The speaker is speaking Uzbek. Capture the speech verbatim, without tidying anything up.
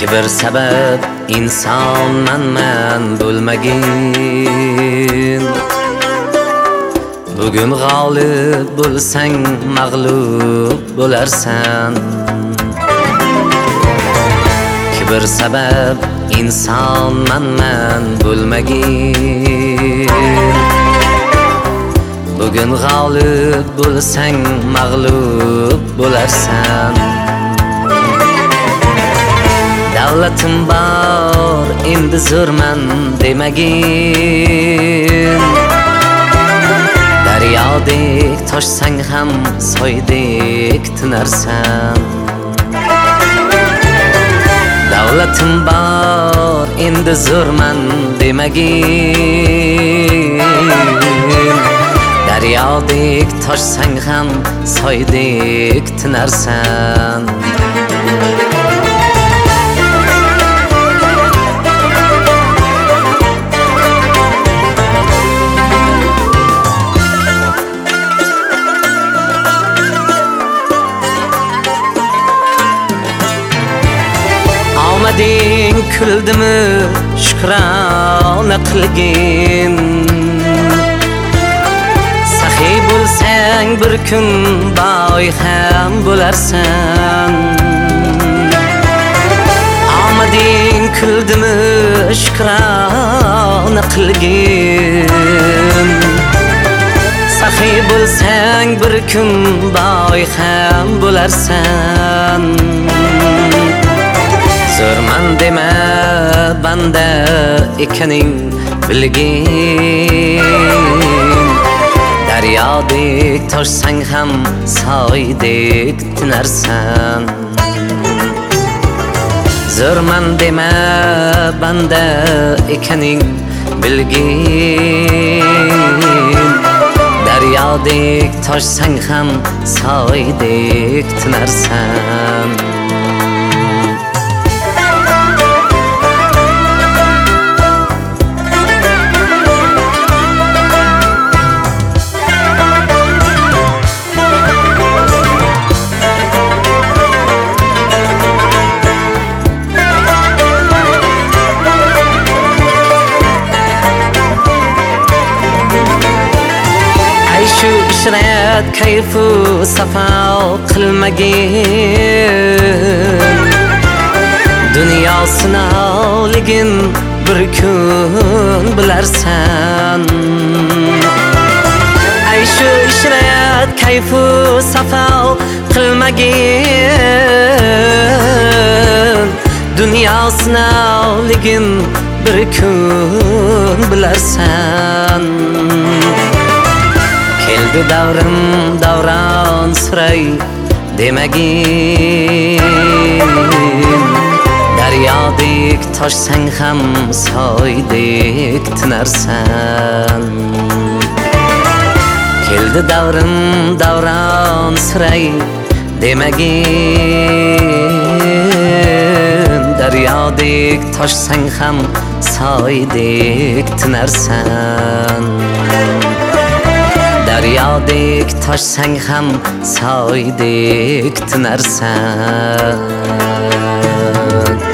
bir sabab inson manman bo'lmagin. Bugun g'olib bo'lsang mag'lub bo'larsan. Bir sabab inson manman bo'lmagin. Bugun g'olib bo'lsang mag'lub bo'larsan. Davlatim bor, endi zo'rman demagin. Daryodek toshsang ham soydek tinarsan. Davlatim bor, endi zo'rman demagin. Daryodek toshsang ham soydek tinarsan. Omading kuldimi shukrona qilgin. Saxiy bo'lsang bir kun boy ham bo'larsan. Omading kuldimi shukrona qilgin. Saxiy bo'lsang bir kun boy ham bo'larsan. Zo'rman dema banda ekaning bilgin. Daryodek toshsang ham soydek tinarsan. Zo'rman dema banda ekaning bilgin. Daryodek toshsang ham soydek tinarsan. Shu ishrat kayfu safo qilmagin. Dunyo sinovligin bir kun bilarsan. Ay shu ishrat kayfu safo qilmagin. Dunyo sinovligin bir kun bilarsan. Keldi davrim davron suray demagin. Daryodek toshsang ham soydek tinarsan. Keldi davrim davron suray demagin. Daryodek toshsang ham soydek tinarsan. Daryodek toshsang ham soydek tinarsan.